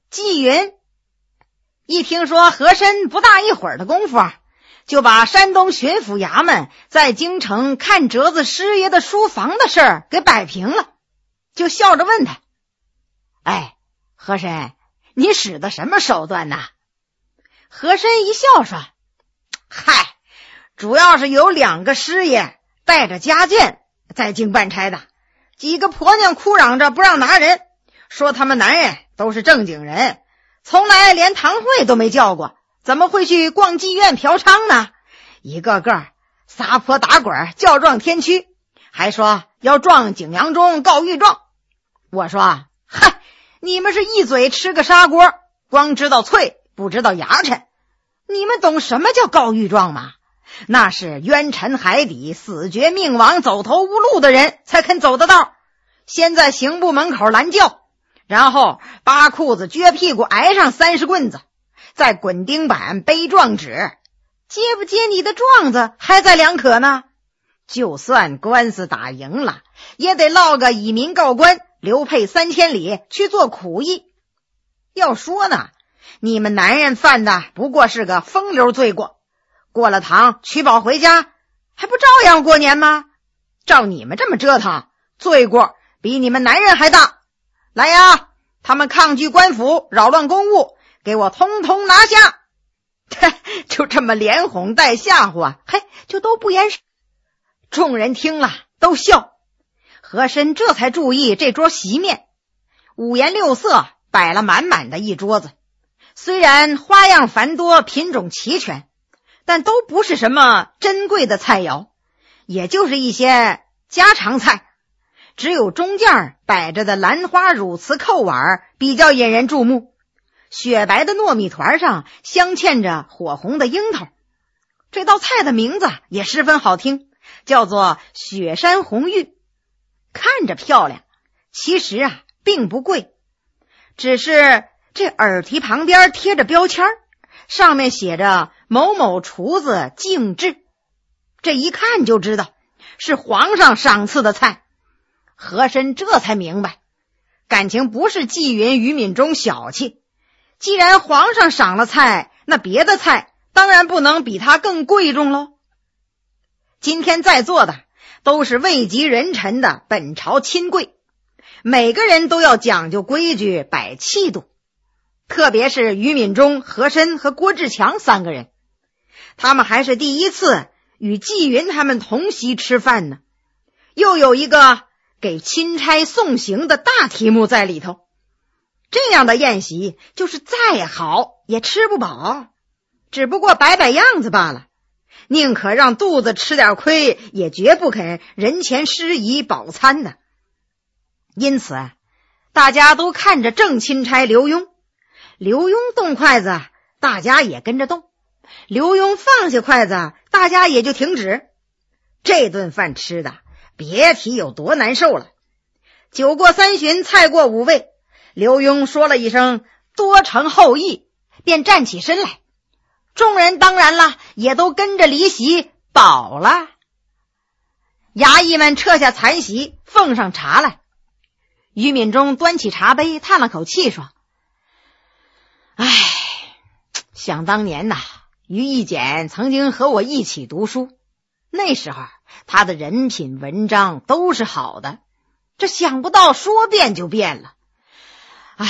纪云一听说和珅不大一会儿的功夫就把山东巡抚衙门在京城看折子师爷的书房的事儿给摆平了，就笑着问他：哎，和珅，你使的什么手段呢？和珅一笑说：嗨，主要是有2个师爷带着家眷在京办差的，几个婆娘哭嚷着不让拿人，说他们男人都是正经人，从来连堂会都没叫过，怎么会去逛妓院嫖娼呢？一个个撒泼打滚，叫状天驱，还说要状景阳钟告御状。我说：嗨，你们是一嘴吃个砂锅，光知道啐不知道牙碜，你们懂什么叫告御状吗？那是冤沉海底死绝命亡走投无路的人才肯走得到，先在刑部门口拦轿，然后扒裤子撅屁股挨上30棍子，再滚钉板背状纸，接不接你的状子还在两可呢。就算官司打赢了，也得落个以民告官，流配3000里去做苦役。要说呢，你们男人犯的不过是个风流罪过，过了堂取宝回家，还不照样过年吗？照你们这么折腾，罪过比你们男人还大。来呀，他们抗拒官府，扰乱公务，给我通通拿下！就这么连哄带吓唬嘿，就都不言声。众人听了都笑。和珅这才注意这桌席面，五颜六色摆了满满的一桌子，虽然花样繁多，品种齐全，但都不是什么珍贵的菜肴，也就是一些家常菜，只有中间摆着的兰花乳瓷扣碗比较引人注目，雪白的糯米团上镶嵌着火红的樱桃。这道菜的名字也十分好听，叫做雪山红玉，看着漂亮，其实并不贵，只是这耳题旁边贴着标签，上面写着某某厨子敬制，这一看就知道是皇上赏赐的菜。和珅这才明白，感情不是纪云于敏中小气，既然皇上赏了菜，那别的菜当然不能比它更贵重喽。今天在座的都是位极人臣的本朝亲贵，每个人都要讲究规矩，摆气度。特别是于敏中、和珅和郭志强3个人，他们还是第一次与纪云他们同席吃饭呢，又有一个给钦差送行的大题目在里头。这样的宴席就是再好也吃不饱，只不过摆摆样子罢了，宁可让肚子吃点亏，也绝不肯人前失仪饱餐的。因此大家都看着正钦差刘墉，刘墉动筷子，大家也跟着动；刘墉放下筷子，大家也就停止。这顿饭吃的别提有多难受了。酒过3巡，菜过5味，刘墉说了一声多承厚意，便站起身来。众人当然了，也都跟着离席，饱了。衙役们撤下残席，奉上茶来。于敏中端起茶杯，叹了口气说：唉，想当年呐，于义简曾经和我一起读书，那时候他的人品文章都是好的，这想不到说变就变了。唉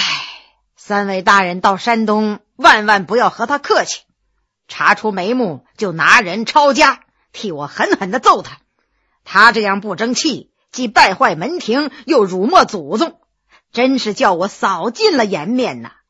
，3位大人到山东，万万不要和他客气，查出眉目就拿人抄家，替我狠狠地揍他。他这样不争气，既败坏门庭，又辱没祖宗，真是叫我扫尽了颜面呐。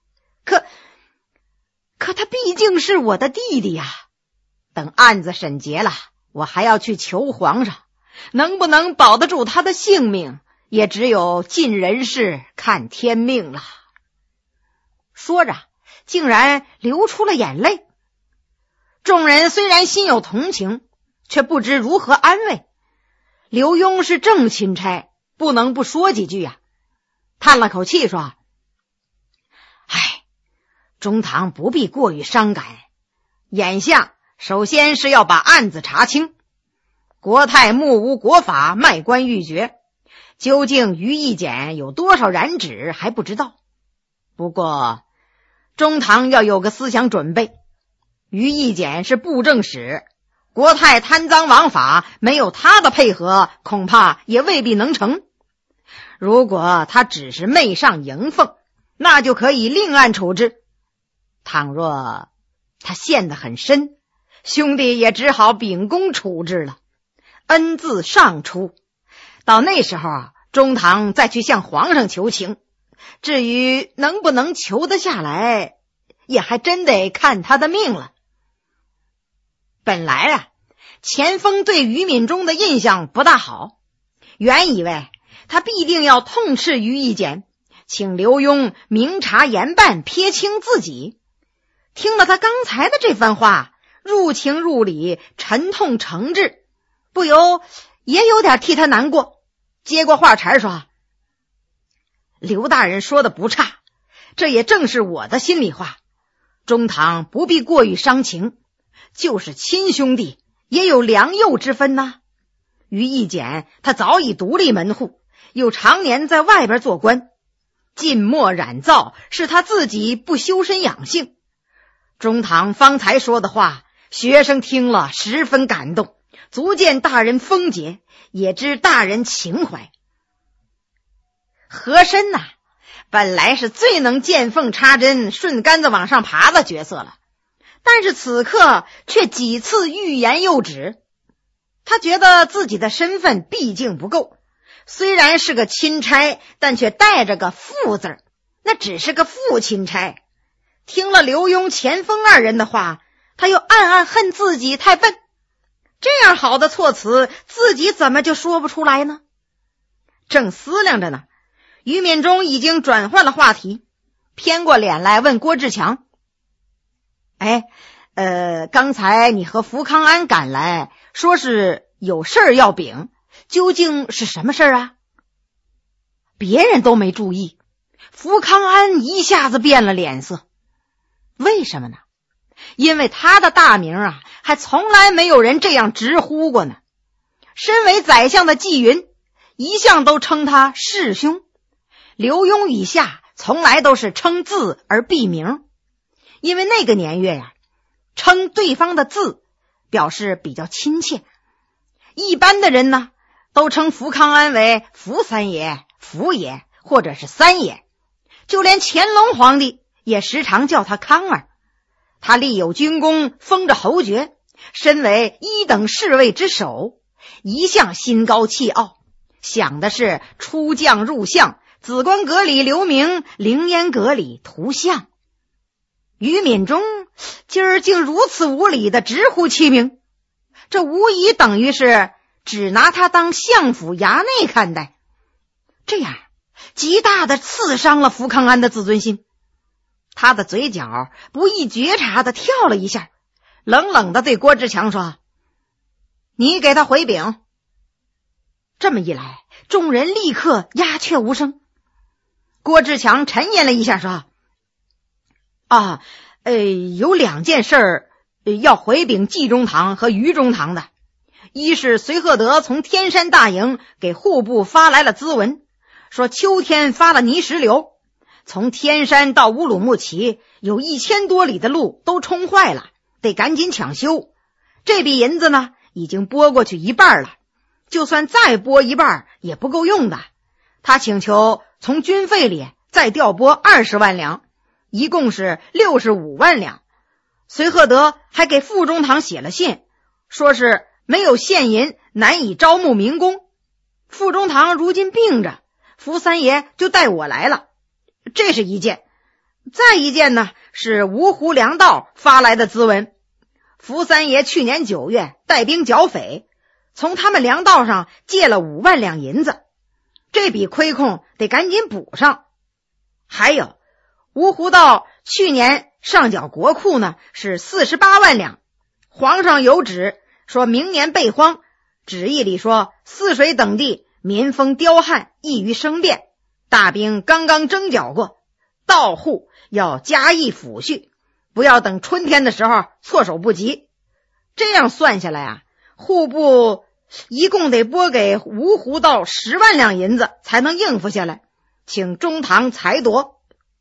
可他毕竟是我的弟弟呀，等案子审结了，我还要去求皇上，能不能保得住他的性命，也只有尽人事看天命了。说着竟然流出了眼泪。众人虽然心有同情，却不知如何安慰。刘墉是正钦差，不能不说几句叹了口气说：唉，中堂不必过于伤感，眼下首先是要把案子查清。国泰目无国法，卖官鬻爵，究竟于义简有多少染指还不知道。不过中堂要有个思想准备。于义简是布政使，国泰贪赃枉法，没有他的配合，恐怕也未必能成。如果他只是媚上迎凤，那就可以另案处置。倘若他陷得很深，兄弟也只好秉公处置了，恩字上出。到那时候中堂再去向皇上求情，至于能不能求得下来，也还真得看他的命了。本来钱锋对于敏中的印象不大好，原以为他必定要痛斥于义简，请刘墉明察严办，撇清自己。听了他刚才的这番话，入情入理，沉痛诚挚，不由也有点替他难过。接过话茬说：刘大人说的不差，这也正是我的心里话，中堂不必过于伤情，就是亲兄弟也有良莠之分呐。于义简他早已独立门户，又常年在外边做官，浸没染皂是他自己不修身养性。中堂方才说的话，学生听了十分感动，足见大人风节，也知大人情怀。和珅本来是最能见缝插针，顺杆子往上爬的角色了，但是此刻却几次欲言又止。他觉得自己的身份毕竟不够，虽然是个钦差，但却带着个父字，那只是个父钦差。听了刘墉、钱锋二人的话，他又暗暗恨自己太笨，这样好的措辞，自己怎么就说不出来呢？正思量着呢，于敏中已经转换了话题，偏过脸来问郭志强：刚才你和福康安赶来，说是有事儿要禀，究竟是什么事儿啊？别人都没注意，福康安一下子变了脸色。为什么呢？因为他的大名还从来没有人这样直呼过呢。身为宰相的纪云一向都称他师兄，刘墉以下从来都是称字而避名，因为那个年月称对方的字表示比较亲切。一般的人呢，都称福康安为福三爷、福爷或者是三爷，就连乾隆皇帝也时常叫他康儿。他立有军功，封着侯爵，身为一等侍卫之首，一向心高气傲，想的是出将入相，紫官阁里留名，凌烟阁里图相。于敏中今儿竟如此无礼的直呼其名，这无疑等于是只拿他当相府衙内看待，这样极大的刺伤了福康安的自尊心。他的嘴角不易觉察的跳了一下，冷冷的对郭志强说：你给他回禀。这么一来，众人立刻鸦雀无声。郭志强沉吟了一下说：有两件事儿要回禀冀中堂和于中堂的。一是隋赫德从天山大营给户部发来了咨文，说秋天发了泥石流，从天山到乌鲁木齐有1000多里的路都冲坏了，得赶紧抢修。这笔银子呢，已经拨过去一半了，就算再拨一半也不够用的。他请求从军费里再调拨20万两，一共是65万两。隋赫德还给副中堂写了信，说是没有现银，难以招募民工。副中堂如今病着，福三爷就带我来了。这是一件。再一件呢，是芜湖粮道发来的咨文。福三爷去年9月带兵剿匪，从他们粮道上借了5万两银子，这笔亏空得赶紧补上。还有芜湖道去年上缴国库呢是48万两，皇上有旨说明年备荒，旨意里说泗水等地民风刁悍，易于生变，大兵刚刚征剿过，到户要加以抚恤，不要等春天的时候措手不及。这样算下来户部一共得拨给芜湖道10万两银子才能应付下来，请中堂裁夺。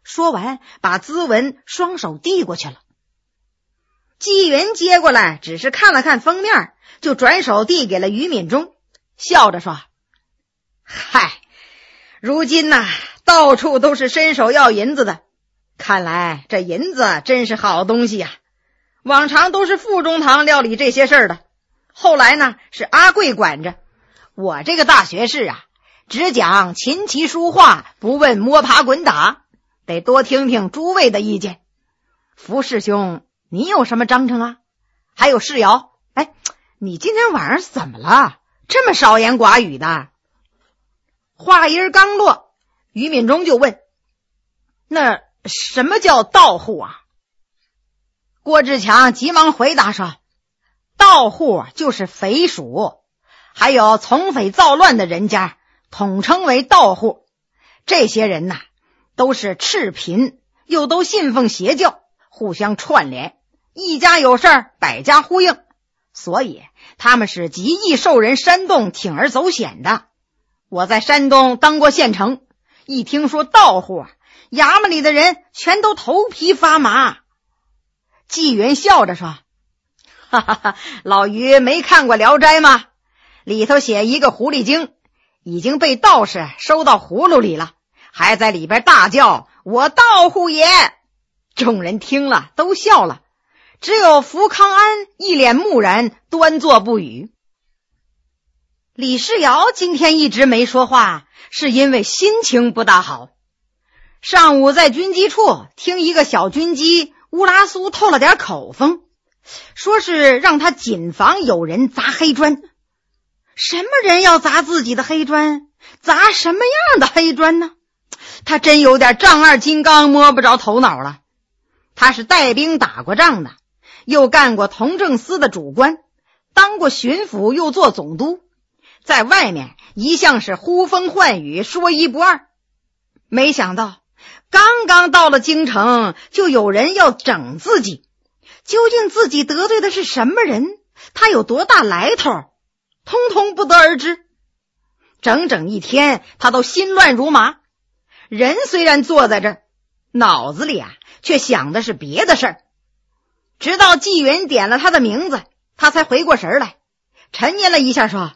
说完把咨文双手递过去了。纪云接过来只是看了看封面，就转手递给了于敏中，笑着说：嗨，如今呐，到处都是伸手要银子的，看来这银子真是好东西呀。往常都是副中堂料理这些事儿的，后来呢是阿贵管着。我这个大学士啊，只讲琴棋书画，不问摸爬滚打，得多听听诸位的意见。福师兄，你有什么章程啊？还有世尧，哎，你今天晚上怎么了？这么少言寡语的。话音刚落，于敏中就问：那什么叫盗户啊？郭志强急忙回答说：盗户就是匪属，还有从匪造乱的人家统称为盗户。这些人呐，都是赤贫，又都信奉邪教，互相串联，一家有事儿百家呼应，所以他们是极易受人煽动，铤而走险的。我在山东当过县城，一听说盗户，衙门里的人全都头皮发麻。纪云笑着说：哈哈哈，老于没看过《聊斋》吗？里头写一个狐狸精已经被道士收到葫芦里了，还在里边大叫：我盗户也！众人听了都笑了，只有福康安一脸木然，端坐不语。李世尧今天一直没说话，是因为心情不大好。上午在军机处听一个小军机乌拉苏透了点口风，说是让他谨防有人砸黑砖。什么人要砸自己的黑砖？砸什么样的黑砖呢？他真有点丈二金刚摸不着头脑了。他是带兵打过仗的，又干过同政司的主官，当过巡抚，又做总督，在外面一向是呼风唤雨，说一不二。没想到刚刚到了京城，就有人要整自己。究竟自己得罪的是什么人？他有多大来头？通通不得而知。整整一天，他都心乱如麻。人虽然坐在这儿，脑子里却想的是别的事儿。直到纪云点了他的名字，他才回过神来，沉吟了一下说：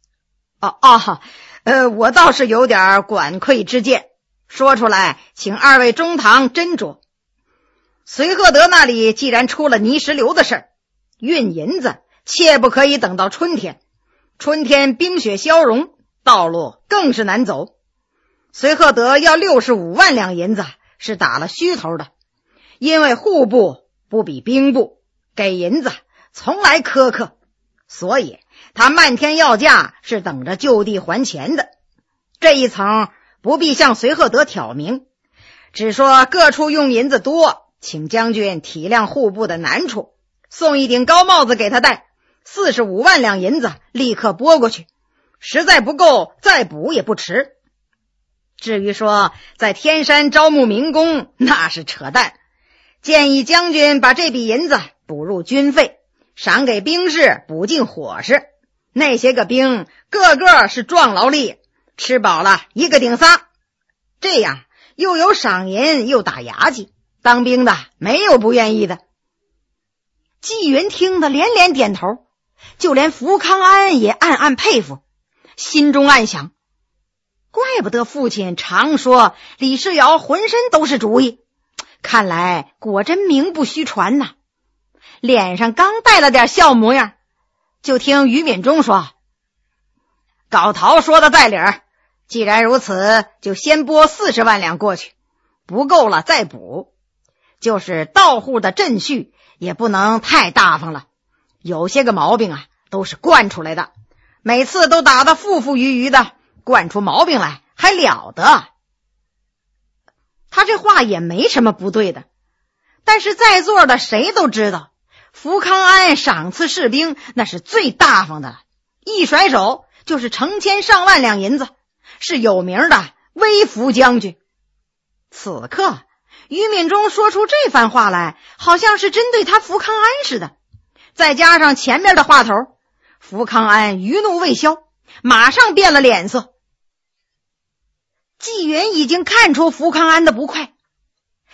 我倒是有点管窥之见，说出来请二位中堂斟酌。随鹤德那里既然出了泥石流的事儿，运银子切不可以等到春天。春天冰雪消融，道路更是难走。随鹤德要65万两银子是打了虚头的，因为户部不比兵部，给银子从来苛刻，所以他漫天要价是等着就地还钱的。这一层不必向随鹤德挑明，只说各处用银子多，请将军体谅户部的难处，送一顶高帽子给他戴，45万两银子立刻拨过去，实在不够再补也不迟。至于说在天山招募民工，那是扯淡，建议将军把这笔银子补入军费，赏给兵士补进伙食。那些个兵个个是壮劳力，吃饱了一个顶仨，这样又有赏银又打牙祭，当兵的没有不愿意的。纪云听得连连点头，就连福康安也暗暗佩服，心中暗想：怪不得父亲常说李世尧浑身都是主意，看来果真名不虚传呐。脸上刚带了点笑模样，就听于敏中说：高陶说的在理儿，既然如此，就先拨40万两过去，不够了再补。就是盗户的镇序也不能太大方了，有些个毛病都是惯出来的，每次都打得富富余余的，惯出毛病来还了得。他这话也没什么不对的，但是在座的谁都知道，福康安赏赐士兵那是最大方的了，一甩手就是成千上万两银子，是有名的微服将军。此刻于敏中说出这番话来，好像是针对他福康安似的，再加上前面的话头，福康安余怒未消，马上变了脸色。纪云已经看出福康安的不快，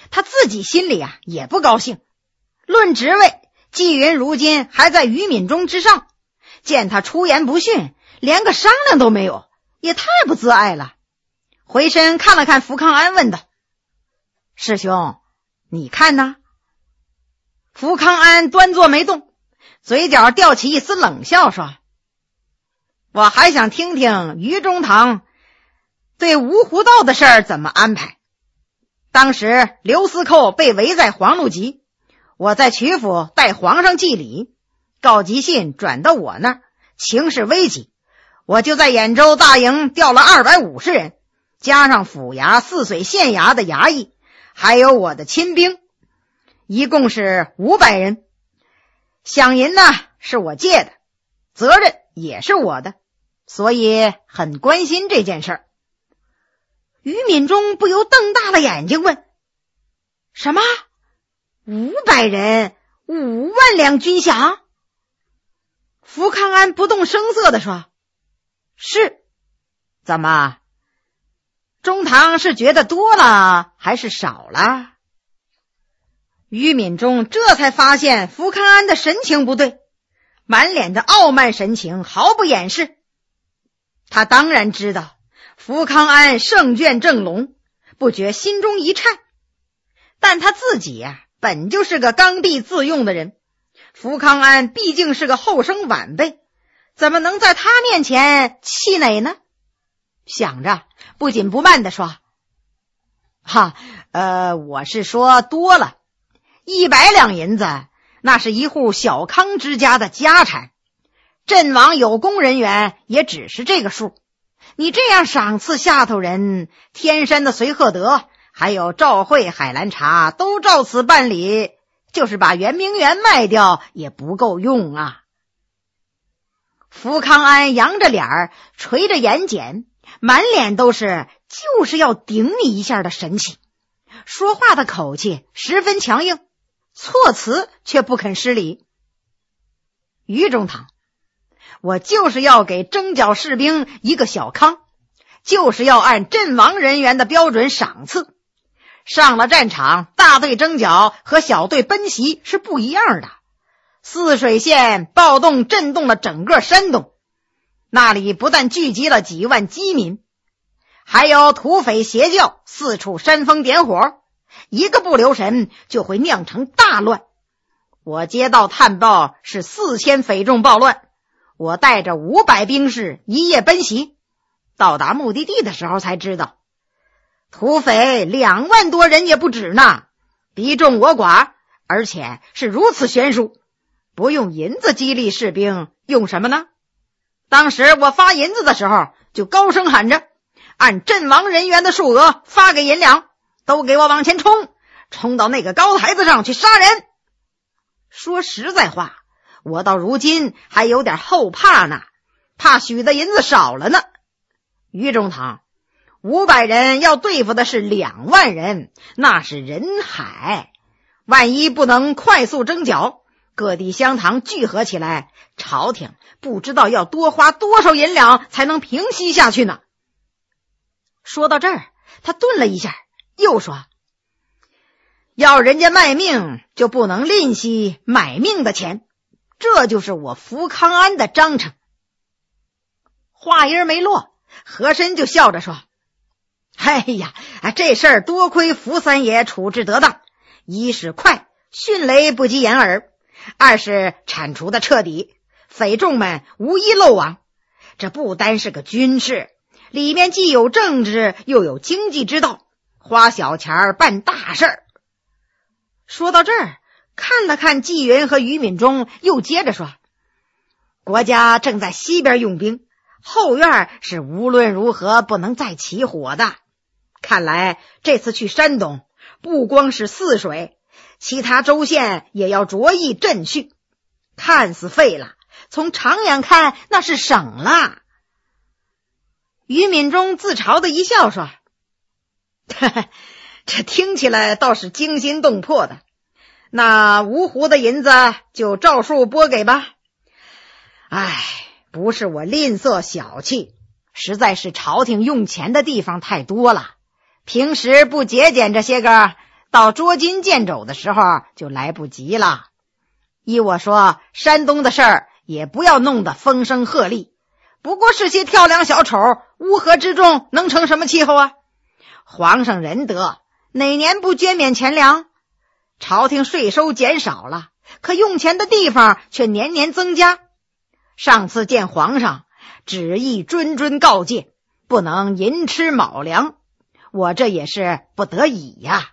他自己心里也不高兴。论职位，纪云如今还在于敏中之上，见他出言不逊，连个商量都没有，也太不自爱了。回身看了看福康安，问道：师兄，你看呢？福康安端坐没动，嘴角吊起一丝冷笑，说：我还想听听于中堂对芜湖道的事儿怎么安排。当时刘司寇被围在黄鹿集，我在曲阜带皇上祭礼，告急信转到我那儿，情势危急，我就在兖州大营调了250人，加上府衙、泗水县衙的衙役，还有我的亲兵，一共是500人。饷银呢是我借的，责任也是我的，所以很关心这件事儿。于敏中不由瞪大了眼睛问：什么？500人，5万两军饷？福康安不动声色地说：是。怎么？中堂是觉得多了还是少了？于敏中这才发现福康安的神情不对，满脸的傲慢神情毫不掩饰。他当然知道福康安胜券正浓，不觉心中一颤，但他自己本就是个刚愎自用的人，福康安毕竟是个后生晚辈，怎么能在他面前气馁呢？想着不紧不慢地说：我是说多了，100两银子那是一户小康之家的家产，阵亡有功人员也只是这个数。你这样赏赐下头人，天山的随鹤德还有赵会、海兰察都照此办理，就是把圆明园卖掉也不够用啊。福康安扬着脸儿，垂着眼睑，满脸都是就是要顶你一下的神情，说话的口气十分强硬，措辞却不肯失礼。于中堂，我就是要给征剿士兵一个小康，就是要按阵亡人员的标准赏赐。上了战场，大队征剿和小队奔袭是不一样的。泗水县暴动震动了整个山东，那里不但聚集了几万饥民，还有土匪邪教四处煽风点火，一个不留神就会酿成大乱。我接到探报是4000匪众暴乱，我带着500兵士一夜奔袭，到达目的地的时候才知道，土匪2万多人也不止呢，敌众我寡，而且是如此悬殊，不用银子激励士兵，用什么呢？当时我发银子的时候就高声喊着，按阵亡人员的数额发给银两，都给我往前冲，冲到那个高台子上去杀人。说实在话，我到如今还有点后怕呢，怕许的银子少了呢。于中堂，500人要对付的是2万人，那是人海，万一不能快速征剿，各地乡堂聚合起来，朝廷不知道要多花多少银两才能平息下去呢。说到这儿，他顿了一下，又说：要人家卖命，就不能吝惜买命的钱，这就是我福康安的章程。话音没落，和珅就笑着说：哎呀，这事儿多亏福三爷处置得当，一是快，迅雷不及掩耳；二是铲除的彻底，匪众们无一漏网。这不单是个军事，里面既有政治又有经济之道，花小钱办大事儿。说到这儿，看了看纪云和于敏中，又接着说：国家正在西边用兵，后院是无论如何不能再起火的。看来这次去山东，不光是泗水，其他州县也要着意振恤。看似废了，从长远看那是省了。于敏中自嘲的一笑说：这听起来倒是惊心动魄的，那芜湖的银子就照数拨给吧。不是我吝啬小气，实在是朝廷用钱的地方太多了，平时不节俭这些个， 到捉襟见肘的时候就来不及了。依我说，山东的事儿也不要弄得风声鹤唳，不过是些跳梁小丑，乌合之众能成什么气候啊？皇上仁德，哪年不捐免钱粮？朝廷税收减少了，可用钱的地方却年年增加。上次见皇上，旨意谆谆告诫，不能寅吃卯粮，我这也是不得已呀。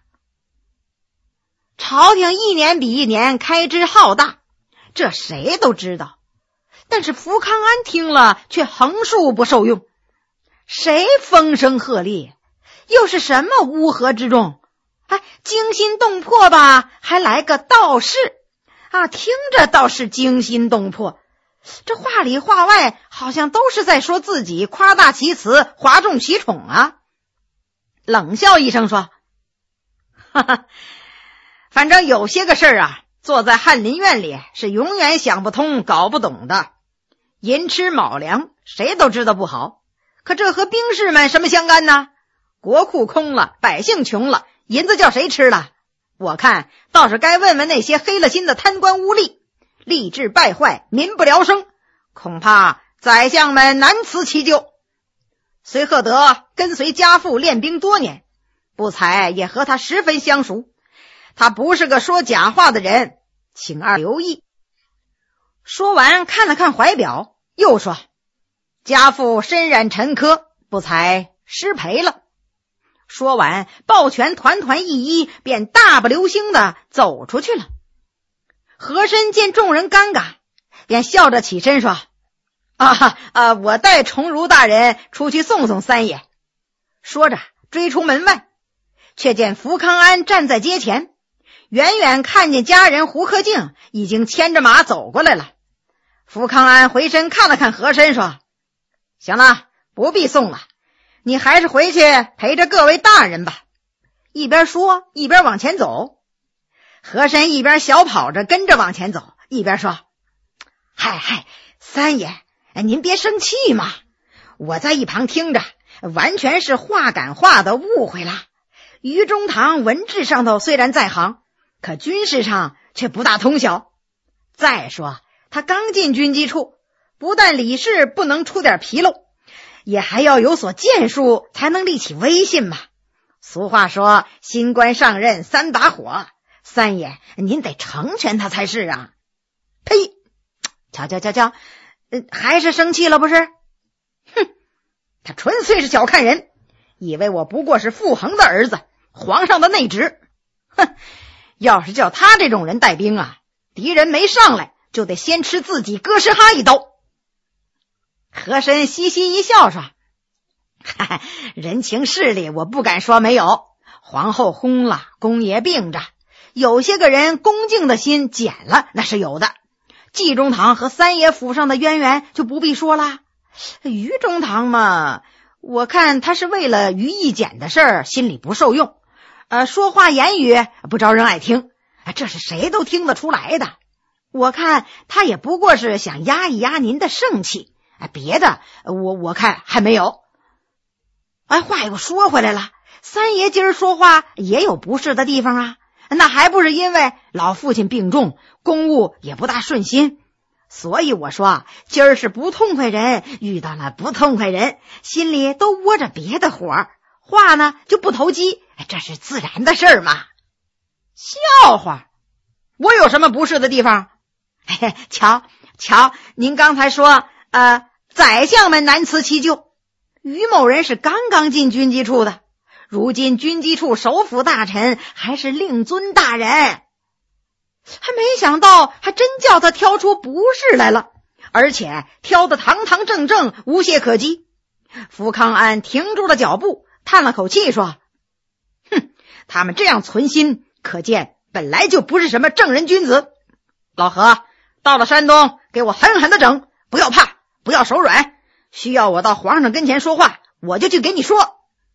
朝廷一年比一年开支浩大，这谁都知道，但是福康安听了却横竖不受用。谁风声鹤唳，又是什么乌合之众？惊心动魄吧，还来个道士啊，听着倒是惊心动魄，这话里话外好像都是在说自己夸大其词，哗众取宠啊。冷笑一声说，哈哈，反正有些个事儿啊，坐在翰林院里是永远想不通搞不懂的。寅吃卯粮谁都知道不好，可这和兵士们什么相干呢？国库空了，百姓穷了，银子叫谁吃了？我看倒是该问问那些黑了心的贪官污吏，吏治败坏，民不聊生，恐怕宰相们难辞其咎。隋赫德跟随家父练兵多年，不才也和他十分相熟，他不是个说假话的人，请二留意。说完看了看怀表，又说，家父身染沉疴，不才失陪了。说完抱拳团团一揖，便大步流星的走出去了。和珅见众人尴尬，便笑着起身说，我带崇儒大人出去送送三爷。说着追出门外，却见福康安站在街前，远远看见家人胡克敬已经牵着马走过来了。福康安回身看了看和珅，说，行了，不必送了，你还是回去陪着各位大人吧。一边说一边往前走。和珅一边小跑着跟着往前走，一边说，嗨，三爷，您别生气嘛，我在一旁听着，完全是话赶话的误会啦。于中堂文治上头虽然在行，可军事上却不大通晓。再说他刚进军机处，不但理事不能出点纰漏，也还要有所建树，才能立起威信嘛。俗话说，新官上任三把火，三爷您得成全他才是啊。呸，瞧，还是生气了不是？哼，他纯粹是小看人，以为我不过是傅恒的儿子，皇上的内侄。哼，要是叫他这种人带兵啊，敌人没上来就得先吃自己哥斯哈一刀。和珅嘻嘻一笑说，人情势力我不敢说没有，皇后薨了，公爷病着，有些个人恭敬的心减了，那是有的。纪中堂和三爷府上的渊源就不必说了。于中堂嘛，我看他是为了于义简的事儿心里不受用，说话言语不招人爱听，这是谁都听得出来的。我看他也不过是想压一压您的盛气，别的我看还没有。话又说回来了，三爷今儿说话也有不是的地方啊，那还不是因为老父亲病重，公务也不大顺心。所以我说今儿是不痛快人遇到了不痛快人，心里都窝着别的火，话呢就不投机，这是自然的事儿嘛。笑话，我有什么不是的地方？瞧，您刚才说宰相们难辞其咎，于某人是刚刚进军机处的，如今军机处首辅大臣还是令尊大人，还没想到还真叫他挑出不是来了，而且挑得堂堂正正，无懈可击。福康安停住了脚步，叹了口气说，他们这样存心，可见本来就不是什么正人君子。老何，到了山东给我狠狠的整，不要怕，不要手软，需要我到皇上跟前说话，我就去给你说。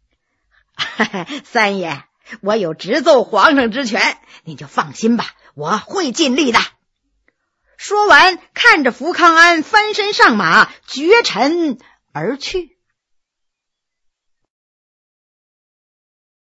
三爷，我有直奏皇上之权，您就放心吧，我会尽力的。说完看着福康安翻身上马，绝尘而去。